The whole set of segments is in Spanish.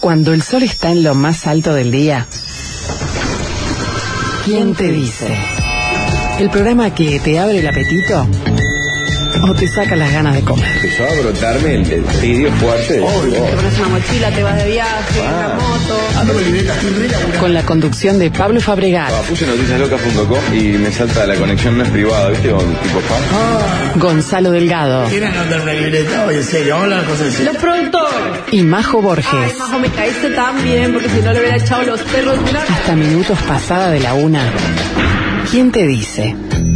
Cuando el sol está en lo más alto del día, ¿quién te dice? El programa que te abre el apetito o te saca las ganas de comer. Empezó a brotarme el tedio fuerte. Te pones una mochila, te vas de viaje, en la moto. Con la conducción de Pablo Fabregat. Puse noticiaslocas.com y me salta la conexión no es privada, ¿viste? Con tipo fan. Gonzalo Delgado. ¿Quieren anotar una libreta? Oye, en serio, vamos a hablar cosas así. Los productores. Y Majo Borges. Ay, Majo, me caíste tan bien, porque si no le hubiera echado los perros. Hasta minutos pasada de la 1. ¿Quién te dice?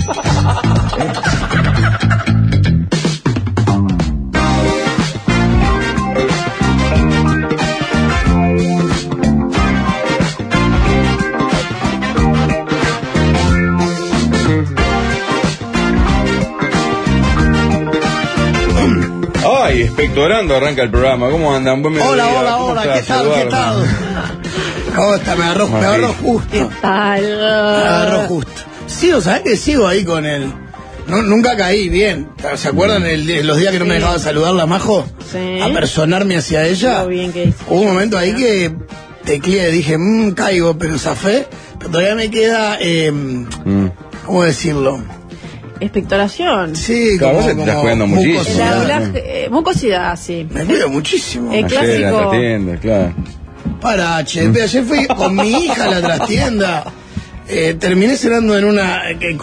Ay, expectorando arranca el programa. ¿Cómo andan? Buen mediodía. Hola, ¿qué tal? ¿Cómo está? Me agarró justo. ¿Qué tal? Me agarró justo. Sigo, ¿sabes qué? Sigo ahí con él. No, nunca caí bien. ¿Se acuerdan los días que no me dejaba saludarla a Majo? Sí. A personarme hacia ella. Lo bien que hice. Hubo un momento ahí que tecleé, dije, caigo, pero zafé. Pero todavía me queda, ¿cómo decirlo? Expectoración. Sí, Claro, vos te estás cuidando muchísimo. Mucosidad, sí. Me cuido muchísimo. El Ayer en la clásico. trastienda, claro. Para, ayer fui con mi hija a la trastienda. Terminé cenando en una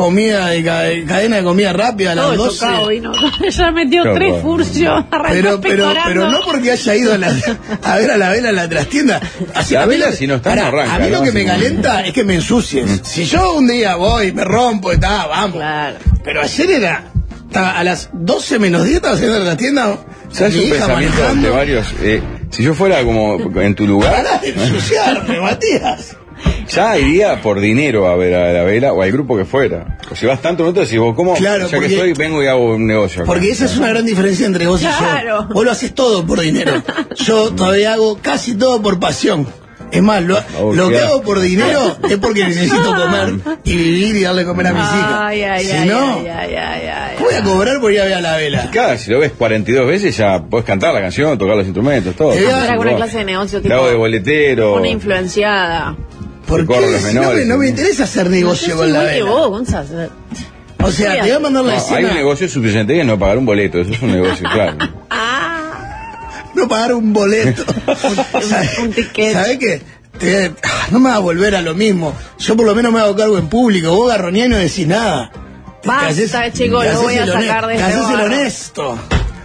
cadena de comida rápida a las Todo 12. tocado, vino. Ya metió Claro, 3 claro. furcios. Pero no porque haya ido a ver a la vela a la trastienda. Así, La a mí vela, lo que- si no está, pará, no arranca, a mí lo ¿no? que me Así calienta es que me ensucies. Si yo un día voy, me rompo, vamos. Claro. Pero ayer estaba a las 12 menos 10 estaba haciendo la trastienda. ¿Sabes mi un hija pensamiento manejando. de varios? Si yo fuera como en tu lugar, Pará de ensuciarme, Matías. ya iría por dinero a ver a la vela o al grupo que fuera. O si vas tanto minutos, decís vos, ¿cómo? Claro, ya que porque- estoy, vengo y hago un negocio acá. Porque esa es una gran diferencia entre vos y Claro. yo. Vos lo haces todo por dinero. Yo todavía hago casi todo por pasión. Es más, lo que hago por dinero es porque necesito comer y vivir y darle de comer a mis hijas. Ay, Si no, voy a cobrar por ir a ver a la vela. Claro, si lo ves 42 veces ya podés cantar la canción, tocar los instrumentos, todo. Te voy a- Hacer alguna clase de negocio, Te hago de boletero. Una influenciada. Porque corro los menores, no me sí. interesa hacer negocio Yo con soy la igual que vela. vos, Gonzalo. O sea, te voy a mandar la No, hay un escena. negocio suficiente que no pagar un boleto, eso es un negocio, claro. No pagar un boleto. Un ticket. ¿Sabés qué? No me va a volver a lo mismo. Yo por lo menos me hago cargo en público. Vos garroneás y no decís nada. Basta, chico, lo voy a sacar de Te este haces el barro. honesto.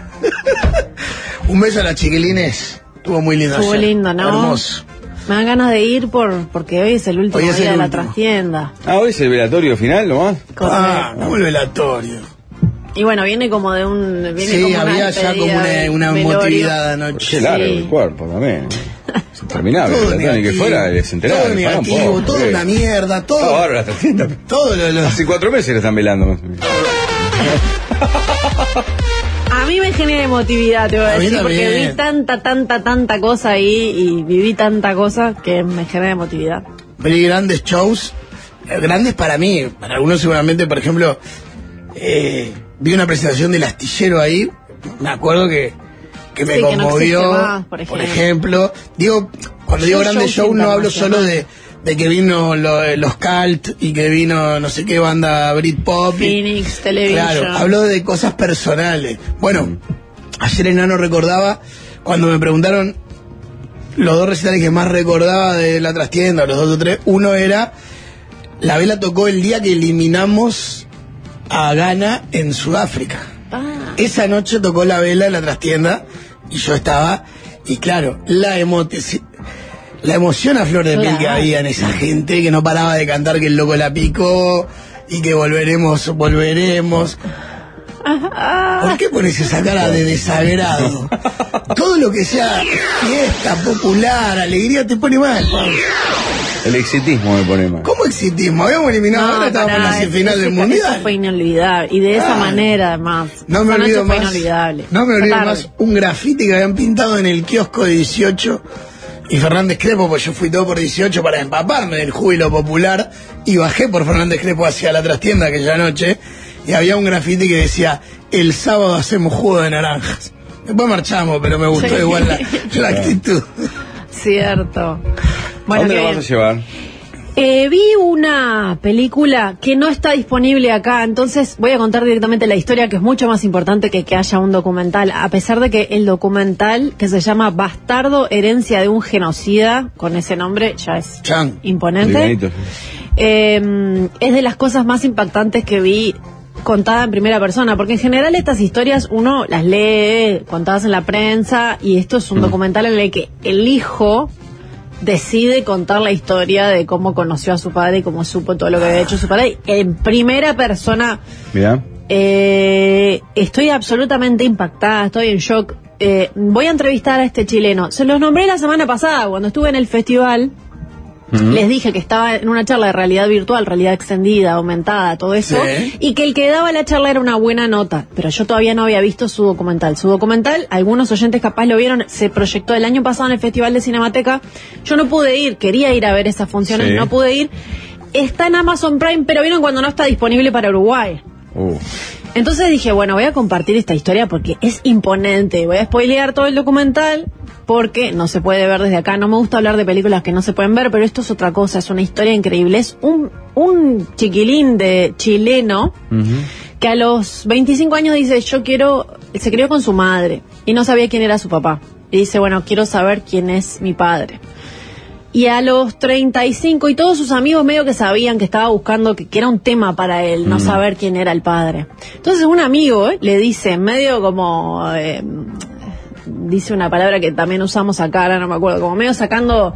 Un beso a las chiquilines. Estuvo muy lindo. Estuvo ayer. lindo, ¿no? Hermoso. Me dan ganas de ir porque hoy es el último Hoy es día el de la último. trastienda. Hoy es el velatorio final nomás. No el velatorio. Y bueno, viene como de un... Viene Sí, como una había ya como despedida una del velorio. emotividad anoche. Qué largo Sí. el cuerpo también. Se terminaba el Todo velatorio, ni que negativo. fuera, se enteraba. Todo negativo, todo una mierda, todo. Ahora la trastienda. Todo lo. Hace 4 meses le están velando. Más o menos. A mí me genera emotividad, te voy a A mí decir, porque también. vi tanta cosa ahí y viví tanta cosa que me genera emotividad. Pero grandes shows, grandes para mí, para algunos seguramente, por ejemplo, vi una presentación del Astillero ahí, me acuerdo que me Sí, que no conmovió, existe más, por ejemplo. Digo, cuando digo grandes shows no hablo solo de que vino los Cult y que vino no sé qué banda Britpop. Phoenix, Television. Claro, hablo de cosas personales. Bueno, ayer Enano recordaba, cuando me preguntaron los 2 recitales que más recordaba de la trastienda, los 2 o 3, uno era, la vela tocó el día que eliminamos a Ghana en Sudáfrica. Ah, Esa noche tocó la vela en la trastienda y yo estaba, y claro, la emoción a flor de piel que Claro. había en esa gente que no paraba de cantar que el loco la picó y que volveremos. ¿Por qué pones esa cara de desagrado? Todo lo que sea fiesta, popular, alegría te pone mal. El exitismo me pone mal. ¿Cómo exitismo? Habíamos eliminado, ahora estábamos en la semifinal del Eso mundial. fue inolvidable. Y de esa Claro. manera, además. No me Esa olvido noche fue más. inolvidable. No me Esa olvido tarde. más un grafiti que habían pintado en el kiosco de 18 y Fernández Crespo, pues yo fui todo por 18 para empaparme del júbilo popular y bajé por Fernández Crespo hacia la trastienda aquella noche y había un grafiti que decía: el sábado hacemos jugo de naranjas. Después marchamos, pero me gustó Sí. igual la actitud. Cierto. ¿A dónde qué lo vas a llevar? Vi una película que no está disponible acá, entonces voy a contar directamente la historia, que es mucho más importante que haya un documental, a pesar de que el documental, que se llama Bastardo, herencia de un genocida, con ese nombre ya es imponente. Livianito, Es de las cosas más impactantes que vi contada en primera persona, porque en general estas historias uno las lee contadas en la prensa, y esto es un documental en el que el hijo decide contar la historia de cómo conoció a su padre y cómo supo todo lo que había hecho su padre en primera persona. Mirá. Estoy absolutamente impactada, estoy en shock. Voy a entrevistar a este chileno. Se los nombré la semana pasada cuando estuve en el festival. Les dije que estaba en una charla de realidad virtual, realidad extendida, aumentada, todo eso, y que el que daba la charla era una buena nota, pero yo todavía no había visto su documental. Su documental, algunos oyentes capaz lo vieron, se proyectó el año pasado en el Festival de Cinemateca. Yo no pude ir, quería ir a ver esas funciones, no pude ir. Está en Amazon Prime, pero vieron cuando no está disponible para Uruguay. Entonces dije, bueno, voy a compartir esta historia porque es imponente. Voy a spoilear todo el documental porque no se puede ver desde acá. No me gusta hablar de películas que no se pueden ver, pero esto es otra cosa, es una historia increíble. Es un chiquilín de chileno que a los 25 años dice, se crió con su madre y no sabía quién era su papá. Y dice, bueno, quiero saber quién es mi padre. Y a los 35, y todos sus amigos medio que sabían que estaba buscando, que era un tema para él, no saber quién era el padre. Entonces un amigo le dice, medio como, dice una palabra que también usamos acá, ahora no me acuerdo, como medio sacándose,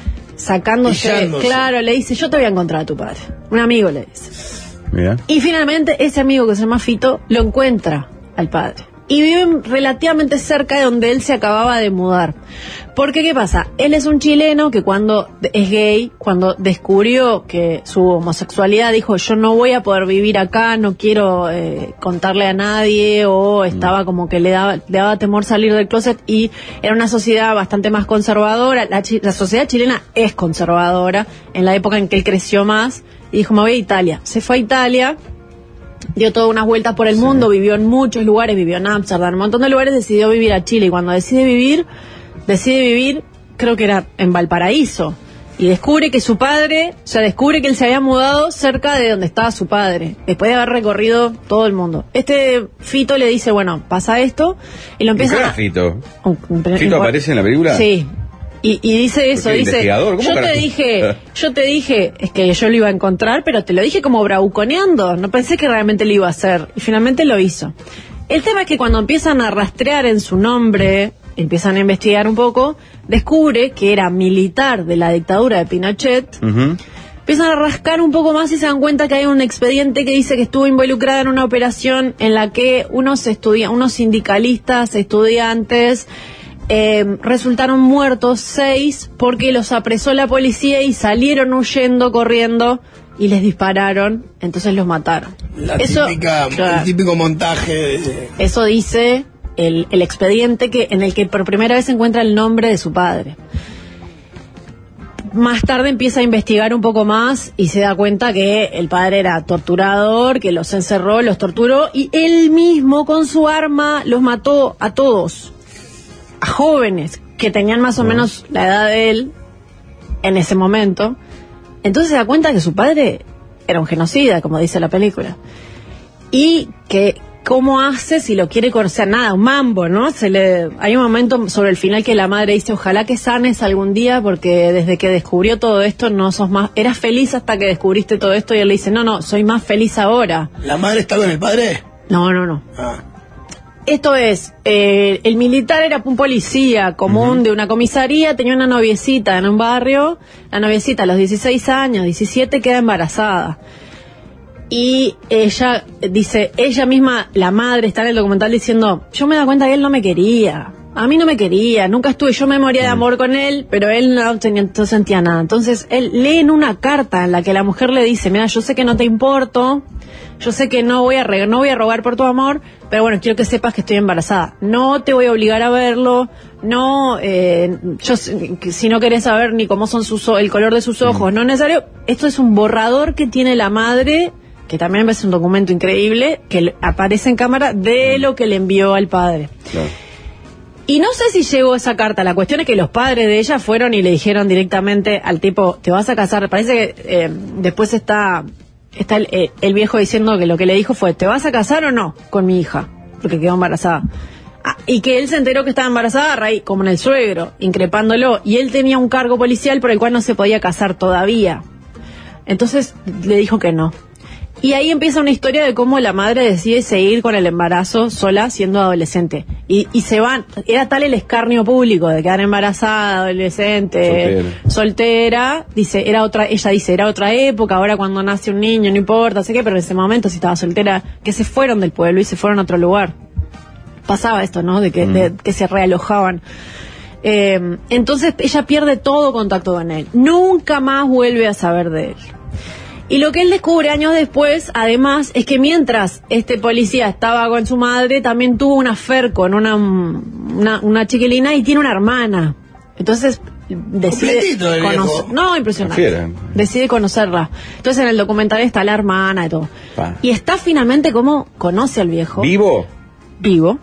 claro, le dice, yo te voy a encontrar a tu padre. Un amigo le dice. Mira. Y finalmente ese amigo que se llama Fito lo encuentra al padre. Y viven relativamente cerca de donde él se acababa de mudar. Porque, ¿qué pasa? Él es un chileno que cuando es gay, cuando descubrió que su homosexualidad, dijo, yo no voy a poder vivir acá, no quiero contarle a nadie, o estaba como que le daba temor salir del closet, y era una sociedad bastante más conservadora. La sociedad chilena es conservadora, en la época en que él creció más, y dijo, me voy a Italia. Se fue a Italia, dio todas unas vueltas por el mundo, vivió en muchos lugares, vivió en Ámsterdam, un montón de lugares, decidió vivir a Chile, y cuando decide vivir, creo que era en Valparaíso, y descubre que su padre, descubre que él se había mudado cerca de donde estaba su padre, después de haber recorrido todo el mundo. Este Fito le dice, bueno, pasa esto, y lo empieza a... ¿Fito? ¿Fito aparece en la película? Sí. Y dice eso, dice, yo te dije, es que yo lo iba a encontrar, pero te lo dije como bravuconeando, no pensé que realmente lo iba a hacer, y finalmente lo hizo. El tema es que cuando empiezan a rastrear en su nombre, empiezan a investigar un poco, descubre que era militar de la dictadura de Pinochet. Empiezan a rascar un poco más y se dan cuenta que hay un expediente que dice que estuvo involucrada en una operación en la que unos sindicalistas, estudiantes, resultaron muertos 6 porque los apresó la policía y salieron huyendo, corriendo, y les dispararon, entonces los mataron. El típico montaje eso dice el expediente en el que por primera vez se encuentra el nombre de su padre. Más tarde empieza a investigar un poco más y se da cuenta que el padre era torturador, que los encerró, los torturó, y él mismo con su arma los mató a todos, a jóvenes que tenían más o menos la edad de él en ese momento. Entonces se da cuenta que su padre era un genocida, como dice la película, y que cómo hace si lo quiere conocer, nada, un mambo, ¿no? Hay un momento sobre el final que la madre dice, ojalá que sanes algún día, porque desde que descubrió todo esto no sos más, eras feliz hasta que descubriste todo esto, y él le dice, no, soy más feliz ahora. ¿La madre está con el padre? No. Esto es, el militar era un policía común de una comisaría, tenía una noviecita en un barrio, la noviecita a los 16 años, 17, queda embarazada. Y ella dice, ella misma, la madre, está en el documental diciendo, yo me da cuenta que él no me quería, a mí no me quería, nunca estuve, yo me moría de amor con él, pero él no sentía nada. Entonces él lee en una carta en la que la mujer le dice, mira, yo sé que no te importo, yo sé que no voy a rogar por tu amor, pero bueno, quiero que sepas que estoy embarazada. No te voy a obligar a verlo, si no querés saber ni cómo son el color de sus ojos, no es necesario. Esto es un borrador que tiene la madre, que también es un documento increíble, que aparece en cámara de lo que le envió al padre. Claro. Y no sé si llegó esa carta. La cuestión es que los padres de ella fueron y le dijeron directamente al tipo, te vas a casar. Parece que después está el viejo diciendo que lo que le dijo fue, ¿te vas a casar o no con mi hija? Porque quedó embarazada. Y que él se enteró que estaba embarazada, como en el suegro, increpándolo. Y él tenía un cargo policial por el cual no se podía casar todavía. Entonces le dijo que no. Y ahí empieza una historia de cómo la madre decide seguir con el embarazo sola siendo adolescente. Y se van, era tal el escarnio público de quedar embarazada, adolescente, soltera. Ella dice, era otra época, ahora cuando nace un niño no importa, sé qué, pero en ese momento si estaba soltera, que se fueron del pueblo y se fueron a otro lugar. Pasaba esto, ¿no? De que se realojaban. Entonces ella pierde todo contacto con él. Nunca más vuelve a saber de él. Y lo que él descubre años después, además, es que mientras este policía estaba con su madre, también tuvo un affair con una chiquilina y tiene una hermana. Entonces decide conocer. No, impresionante. Decide conocerla. Entonces en el documental está la hermana y todo. Y está finalmente como conoce al viejo. ¿Vivo? Vivo.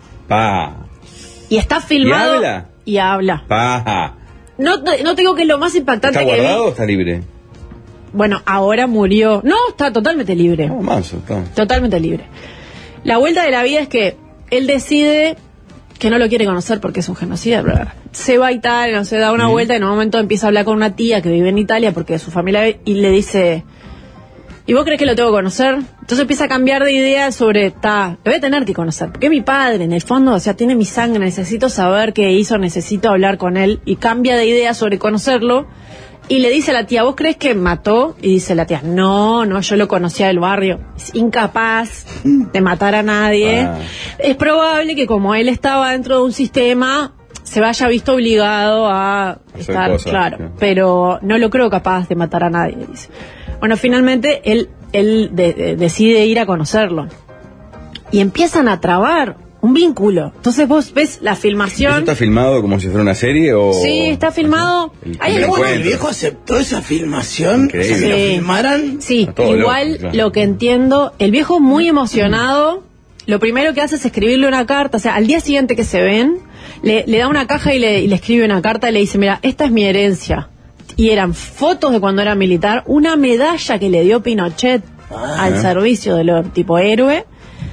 Y está filmado. ¿Y habla? No te digo que es lo más impactante que vi. ¿Está guardado o está libre? Bueno, ahora murió. No, está totalmente libre. Totalmente libre. La vuelta de la vida es que él decide que no lo quiere conocer porque es un genocida. Se va a Italia, no se da una vuelta y en un momento empieza a hablar con una tía que vive en Italia porque su familia y le dice, ¿y vos crees que lo tengo que conocer? Entonces empieza a cambiar de idea sobre, lo voy a tener que conocer, porque es mi padre, en el fondo, o sea, tiene mi sangre, necesito saber qué hizo, necesito hablar con él, y cambia de idea sobre conocerlo, y le dice a la tía, ¿vos crees que mató? Y dice la tía, no, yo lo conocía del barrio, es incapaz de matar a nadie. Es probable que como él estaba dentro de un sistema, se vaya visto obligado a estar, cosas, claro, pero no lo creo capaz de matar a nadie, dice. Bueno, finalmente él decide ir a conocerlo. Y empiezan a trabar un vínculo. Entonces vos ves la filmación. ¿Eso está filmado como si fuera una serie o...? Sí, está filmado. El viejo aceptó esa filmación. Increíble. O sea, que lo filmaran. Sí, igual loco, claro. Lo que entiendo, el viejo muy emocionado, lo primero que hace es escribirle una carta. O sea, al día siguiente que se ven, le da una caja y le escribe una carta y le dice, mira, esta es mi herencia. Y eran fotos de cuando era militar, una medalla que le dio Pinochet al servicio de lo tipo héroe,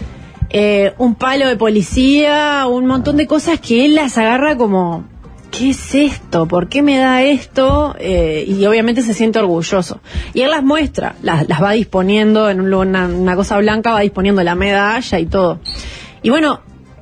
un palo de policía, un montón de cosas que él las agarra como, ¿qué es esto? ¿Por qué me da esto? Y obviamente se siente orgulloso. Y él las muestra, las va disponiendo en una cosa blanca, va disponiendo la medalla y todo. Y bueno,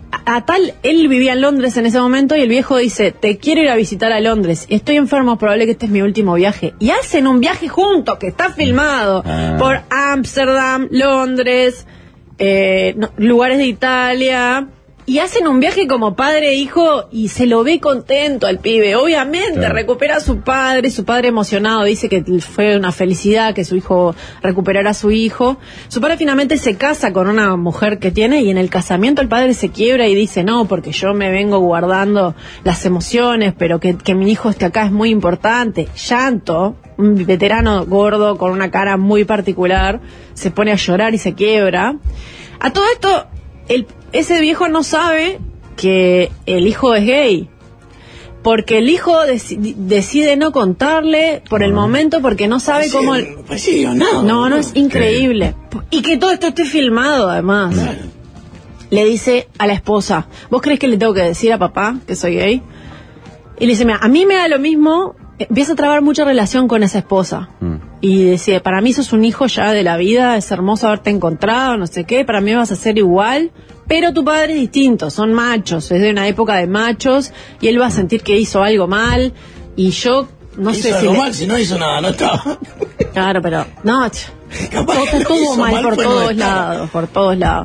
él vivía en Londres en ese momento y el viejo dice, te quiero ir a visitar a Londres, estoy enfermo, es probable que este es mi último viaje. Y hacen un viaje juntos, que está filmado por Ámsterdam, Londres, lugares de Italia, y hacen un viaje como padre e hijo y se lo ve contento al pibe. Obviamente, claro, recupera a su padre emocionado, dice que fue una felicidad que su hijo recuperara a su hijo. Su padre finalmente se casa con una mujer que tiene y en el casamiento el padre se quiebra y dice, no, porque yo me vengo guardando las emociones, pero que mi hijo esté acá es muy importante. Llanto, un veterano gordo con una cara muy particular, se pone a llorar y se quiebra. A todo esto, ese viejo no sabe que el hijo es gay, porque el hijo decide no contarle por el momento, porque no sabe cómo... No, es increíble. Y que todo esto esté filmado, además. Le dice a la esposa, ¿vos crees que le tengo que decir a papá que soy gay? Y le dice, mira, a mí me da lo mismo. Empieza a trabar mucha relación con esa esposa. Y decía, para mí sos un hijo ya de la vida, es hermoso haberte encontrado, no sé qué, para mí vas a ser igual, pero tu padre es distinto, son machos, es de una época de machos, y él va a sentir que hizo algo mal, y yo no sé si... mal, si no hizo nada, no estaba. Claro, pero, no, todo estuvo mal por todos lados, por todos lados.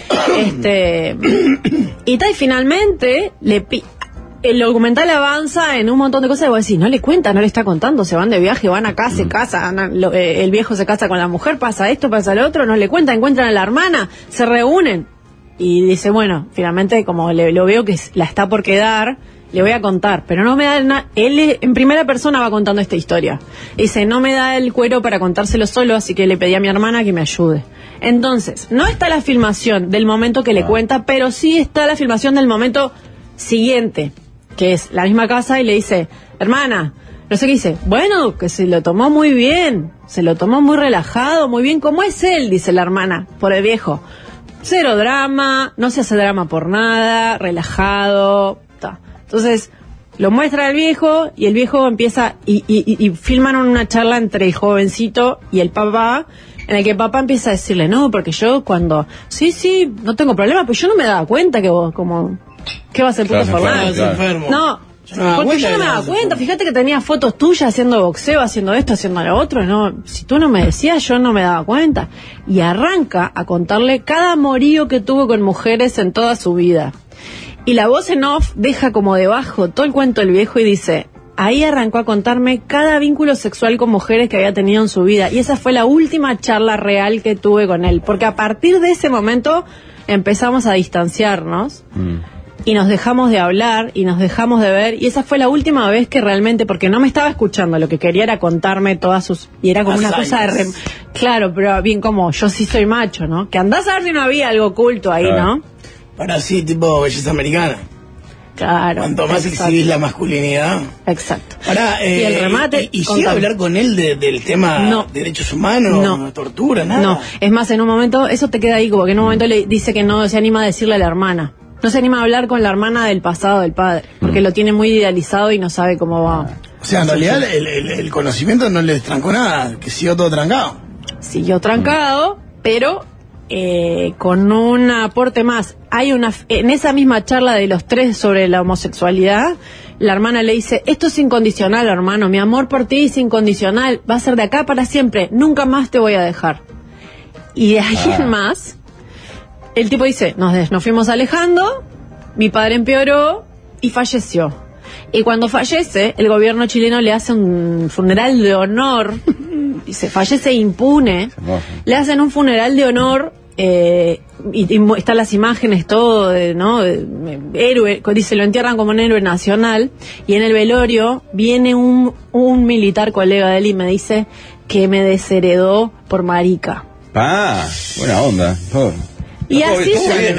Y finalmente el documental avanza en un montón de cosas y vos decís, no le cuenta, no le está contando, se van de viaje, van acá, se casan, el viejo se casa con la mujer, pasa esto, pasa lo otro, no le cuenta, encuentran a la hermana, se reúnen y dice, bueno, finalmente como lo veo que la está por quedar, le voy a contar, pero no me da nada. Él en primera persona va contando esta historia. Dice, no me da el cuero para contárselo solo, así que le pedí a mi hermana que me ayude. Entonces, no está la filmación del momento que le cuenta, pero sí está la filmación del momento siguiente, que es la misma casa, y le dice, hermana, no sé qué dice, bueno, que se lo tomó muy bien, se lo tomó muy relajado, muy bien, ¿cómo es él? Dice la hermana, por el viejo. Cero drama, no se hace drama por nada, relajado, ta. Entonces, lo muestra el viejo, y el viejo empieza, y filman una charla entre el jovencito y el papá, en el que el papá empieza a decirle, no, porque yo cuando, sí, no tengo problema, pero yo no me daba cuenta que vos, como, ¿qué va a ser puto Fernando? Claro. No, porque yo no me daba cuenta, fíjate que tenía fotos tuyas haciendo boxeo, haciendo esto, haciendo lo otro, no, si tú no me decías, yo no me daba cuenta. Y arranca a contarle cada amorío que tuvo con mujeres en toda su vida. Y la voz en off deja como debajo todo el cuento del viejo y dice, ahí arrancó a contarme cada vínculo sexual con mujeres que había tenido en su vida. Y esa fue la última charla real que tuve con él. Porque a partir de ese momento empezamos a distanciarnos. Y nos dejamos de hablar y nos dejamos de ver, y esa fue la última vez que realmente, porque no me estaba escuchando, lo que quería era contarme todas sus, y era como una cosa de claro, pero bien como yo sí soy macho, ¿no? Que andás a ver si no había algo oculto ahí, ¿no? Para sí, tipo belleza americana. Claro. Cuanto más exhibís la masculinidad. Exacto. Ahora, y el remate. ¿Y llega a hablar con él del tema derechos humanos, tortura, nada? No, es más, en un momento, eso te queda ahí, como que en un momento le dice que no se anima a decirle a la hermana. No se anima a hablar con la hermana del pasado del padre, porque lo tiene muy idealizado y no sabe cómo va. O sea, en realidad el conocimiento no le trancó nada, que siguió todo trancado. Siguió trancado, pero con un aporte más. Hay en esa misma charla de los tres sobre la homosexualidad, la hermana le dice, esto es incondicional, hermano, mi amor por ti es incondicional, va a ser de acá para siempre, nunca más te voy a dejar. Y de ahí en más, el tipo dice, nos fuimos alejando, mi padre empeoró y falleció. Y cuando fallece, el gobierno chileno le hace un funeral de honor, dice, fallece impune, le hacen un funeral de honor, y están las imágenes, todo, ¿no? Héroe, dice, lo entierran como un héroe nacional, y en el velorio viene un militar colega de él y me dice que me desheredó por marica. Buena onda. Y así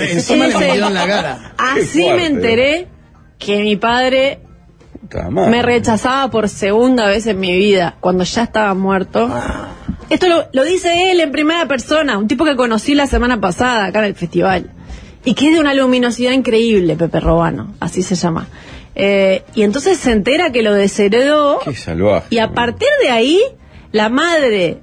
así me enteré que mi padre me rechazaba por segunda vez en mi vida, cuando ya estaba muerto. Esto lo dice él en primera persona, un tipo que conocí la semana pasada acá en el festival, y que es de una luminosidad increíble, Pepe Robano, así se llama. Y entonces se entera que lo desheredó. Qué salvaje. Y a partir de ahí, la madre,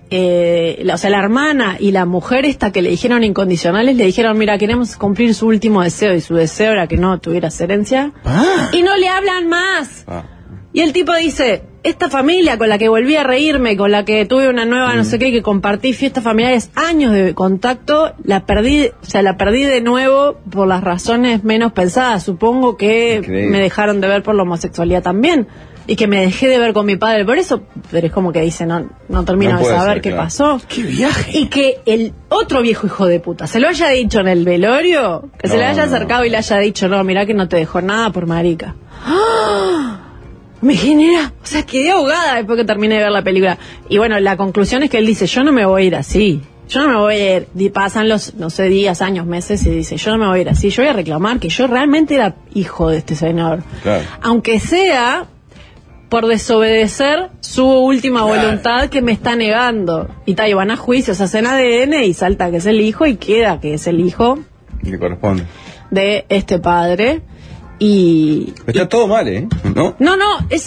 o sea, la hermana y la mujer esta que le dijeron incondicionales, le dijeron, mira, queremos cumplir su último deseo, y su deseo era que no tuvieras herencia, y no le hablan más. Y el tipo dice, esta familia con la que volví a reírme, con la que tuve una nueva no sé qué, que compartí fiestas familiares, años de contacto, la perdí de nuevo por las razones menos pensadas. Supongo que me dejaron de ver por la homosexualidad también, y que me dejé de ver con mi padre por eso, pero es como que dice, no termino de saber qué pasó. ¡Qué viaje! Y que el otro viejo hijo de puta se lo haya dicho en el velorio, que se le haya acercado y le haya dicho, no, mirá que no te dejó nada por marica. ¡Ah! Me genera, o sea, quedé ahogada después que terminé de ver la película. Y bueno, la conclusión es que él dice, yo no me voy a ir así. Yo no me voy a ir, pasan los, no sé, días, años, meses, y dice, yo no me voy a ir así. Yo voy a reclamar que yo realmente era hijo de este señor. Claro. Aunque sea por desobedecer su última voluntad que me está negando. Y tal, y van a juicio, se hacen ADN y salta que es el hijo y queda que es el hijo. Le corresponde. De este padre. Y está todo mal, ¿no? No,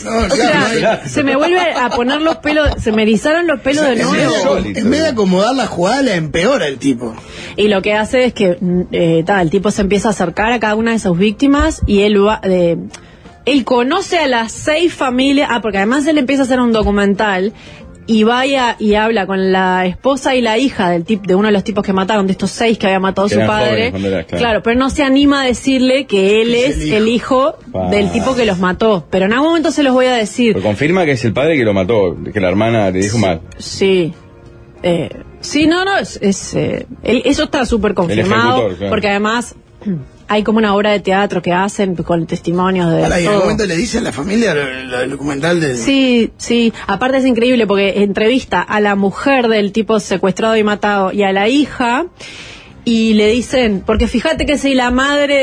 se me vuelve a poner los pelos, se me erizaron los pelos de nuevo. En vez de acomodar la jugada, la empeora el tipo. Y lo que hace es que el tipo se empieza a acercar a cada una de sus víctimas, y él él conoce a las 6 familias, porque además él empieza a hacer un documental, y vaya y habla con la esposa y la hija de uno de los tipos que mataron, de estos 6 que había matado su padre. Claro, pero no se anima a decirle que él es el hijo del tipo que los mató. Pero en algún momento se los voy a decir. Pero confirma que es el padre que lo mató, que la hermana le dijo mal. Sí. Eso está súper confirmado, claro. Porque además hay como una obra de teatro que hacen con testimonios de y en todo. algún momento le dice a la familia el documental de... Sí, aparte es increíble porque entrevista a la mujer del tipo secuestrado y matado y a la hija, y le dicen, porque fíjate que si la madre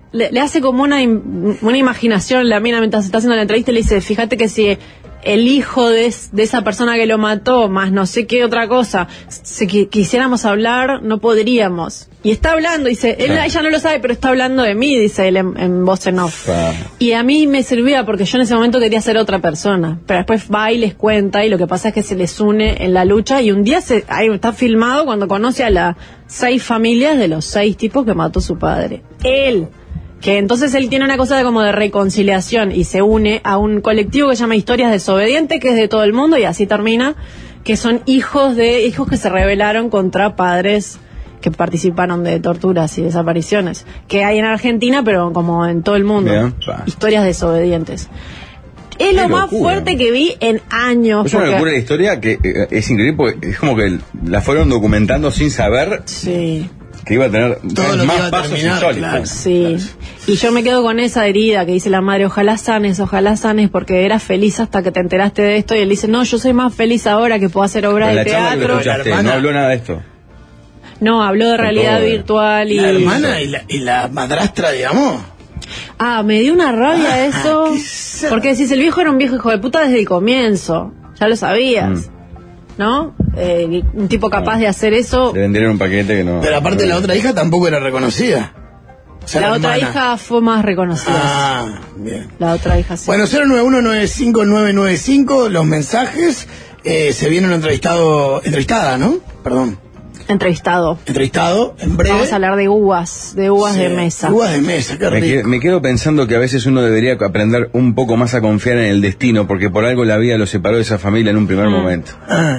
le hace como una imaginación la mina mientras está haciendo la entrevista y le dice, fíjate que si el hijo de esa persona que lo mató, más no sé qué otra cosa, si quisiéramos hablar, no podríamos. Y está hablando, dice, ella no lo sabe, pero está hablando de mí, dice él en voz en off. Y a mí me servía porque yo en ese momento quería ser otra persona. Pero después va y les cuenta, y lo que pasa es que se les une en la lucha, y un día ahí está filmado cuando conoce a las 6 familias de los 6 tipos que mató su padre. Él. Que entonces él tiene una cosa como de reconciliación y se une a un colectivo que se llama Historias Desobedientes, que es de todo el mundo, y así termina, que son hijos que se rebelaron contra padres que participaron de torturas y desapariciones, que hay en Argentina, pero como en todo el mundo. Bien. Historias Desobedientes. Es lo más fuerte que vi en años. Es una locura la historia que es increíble, porque es como que la fueron documentando sin saber. Sí. Que iba a tener más pasos históricos. Claro. Sí, y yo me quedo con esa herida que dice la madre, ojalá sanes, porque eras feliz hasta que te enteraste de esto, y él dice, no, yo soy más feliz ahora que puedo hacer obras de teatro. No habló nada de esto. No, habló de realidad virtual y... La hermana y la madrastra, digamos. Me dio una rabia eso, porque decís, el viejo era un viejo hijo de puta desde el comienzo, ya lo sabías. ¿No? Un tipo capaz de hacer eso. Le vendieron un paquete que no... Pero aparte la otra hija tampoco era reconocida. O sea, la otra hermana. hija fue más reconocida. Bien. La otra hija sí. Bueno, 091-95995, los mensajes. Se viene un entrevistada, ¿no? Perdón. Entrevistado, en breve. Vamos a hablar de uvas de mesa. Uvas de mesa, qué rico. Me quedo pensando que a veces uno debería aprender un poco más a confiar en el destino, porque por algo la vida lo separó de esa familia en un primer momento.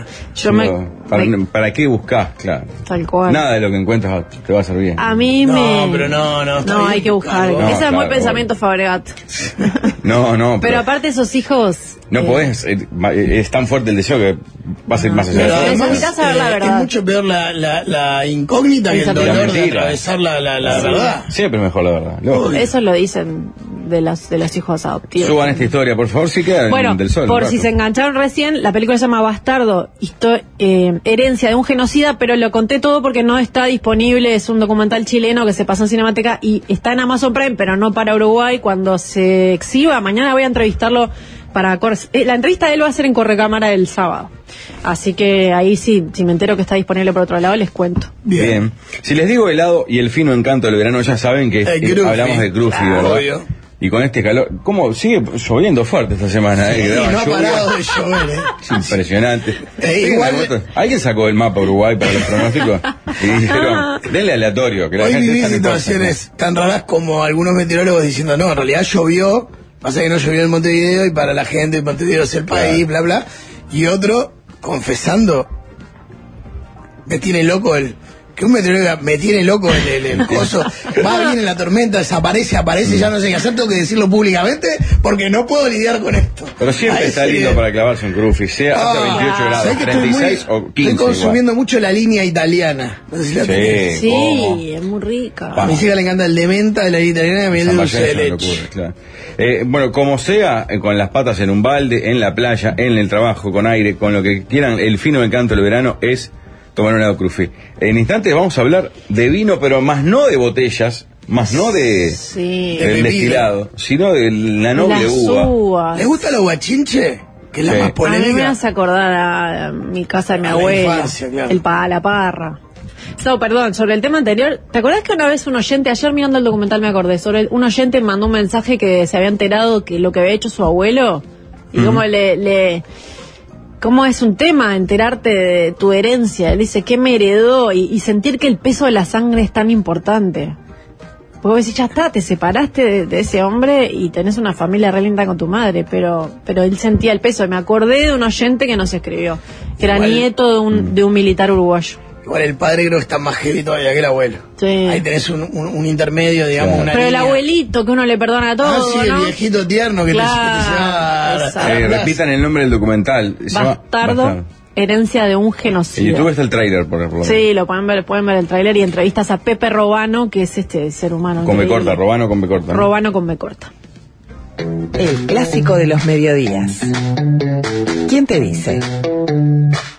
¿Para qué buscás? Claro. Tal cual. Nada de lo que encuentras te va a servir. A mí pero no, hay que buscar. Ese es muy pensamiento Fabregat. No. Pero aparte esos hijos... No podés, es tan fuerte el deseo que va a ser más allá de eso. Necesitas saber la verdad. Es mucho peor la incógnita que el dolor de atravesar la verdad. Siempre es mejor la verdad. Eso lo dicen de los hijos adoptivos. Suban esta historia, por favor, si quedan del sol. Por si se engancharon recién, la película se llama Bastardo, herencia de un genocida, pero lo conté todo porque no está disponible, es un documental chileno que se pasó en Cinemateca y está en Amazon Prime, pero no para Uruguay. Cuando se exhiba, mañana voy a entrevistarlo para... la entrevista de él va a ser en Correcámara el sábado. Así que ahí sí, si me entero que está disponible por otro lado, les cuento. Bien. Si les digo helado y el fino encanto del verano, ya saben que hablamos de Crufi, ¿verdad? Obvio. Y con este calor, ¿cómo? Sigue lloviendo fuerte esta semana, Sí, no ha parado de llover, Es impresionante. Igual... ¿Alguien sacó el mapa Uruguay para los pronósticos? Y dijeron, denle aleatorio. Que la hoy gente viví está situaciones tan raras como algunos meteorólogos diciendo, no, en realidad llovió, pasa que no llovió en Montevideo y para la gente Montevideo es el país, bla, bla. Y otro, confesando, me tiene loco que un meteorólogo me tiene loco el coso, va bien en la tormenta, desaparece, ya no sé qué hacer, tengo que decirlo públicamente porque no puedo lidiar con esto. Pero siempre está lindo para clavarse un Crufi, sea hasta 28 grados, 36 o 15. Estoy consumiendo mucho la línea italiana. No sé si la tenés. Sí, es muy rica. A mi hija le encanta el de menta de la línea italiana y a mí el dulce de leche. Locura, claro. Bueno, como sea, con las patas en un balde, en la playa, en el trabajo, con aire, con lo que quieran, el fino encanto del verano es tomar un helado Crufi. En instantes vamos a hablar de vino, pero más no de botellas, más no del destilado, sino de la noble uva. ¿Le gusta la guachinche? Que es la más polémica. A mí me hace acordar a mi casa de mi abuela, infancia, claro. La parra. No, perdón, sobre el tema anterior, ¿te acordás que una vez un oyente, ayer mirando el documental me acordé, un oyente mandó un mensaje que se había enterado que lo que había hecho su abuelo, y cómo cómo es un tema enterarte de tu herencia? Él dice, ¿qué me heredó? Y sentir que el peso de la sangre es tan importante. Porque vos decís, ya está, te separaste de ese hombre y tenés una familia re linda con tu madre, pero él sentía el peso. Y me acordé de un oyente que nos escribió, que era nieto de un militar uruguayo. Igual el padre creo que está más heavy todavía que el abuelo. Sí. Ahí tenés un intermedio, digamos, una pero línea. El abuelito, que uno le perdona todo, sí, ¿no? el viejito tierno que te repitan el nombre del documental. Bastardo, herencia de un genocida. En YouTube está el tráiler, por ejemplo. Sí, lo pueden ver el tráiler y entrevistas a Pepe Robano, que es este ser humano. Con B corta, Robano con B corta. ¿No? Robano con B corta. El clásico de los mediodías. ¿Quién te dice?